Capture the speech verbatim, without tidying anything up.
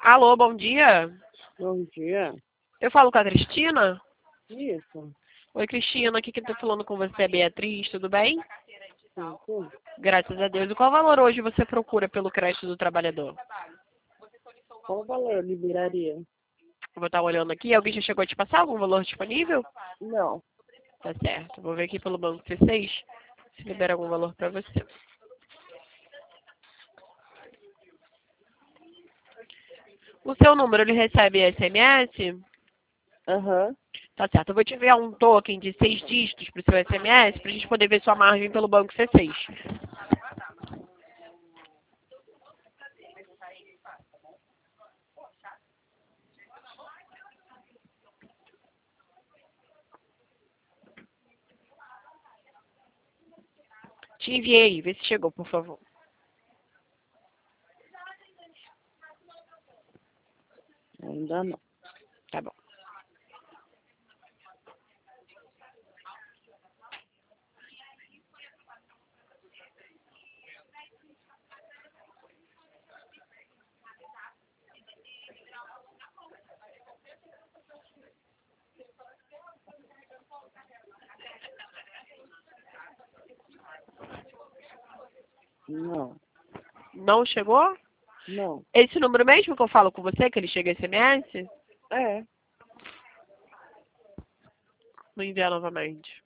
Alô, bom dia. Bom dia. Eu falo com a Cristina? Isso. Oi, Cristina, aqui quem tá falando com você é Beatriz, tudo bem? Sim, sim. Graças a Deus. E qual valor hoje você procura pelo crédito do trabalhador? Qual o valor liberaria? Eu vou estar olhando aqui. Alguém já chegou a te passar algum valor disponível? Não. Tá certo. Vou ver aqui pelo Banco C seis se libera algum valor para você. O seu número, ele recebe S M S? Aham. Tá certo. Eu vou te enviar um token de seis dígitos para o seu S M S para a gente poder ver sua margem pelo Banco C seis. Te enviei. Vê se chegou, por favor. Ainda não. Tá bom. Não. Não chegou? Não. Esse número mesmo que eu falo com você, que ele chega S M S? É. Vou enviar novamente.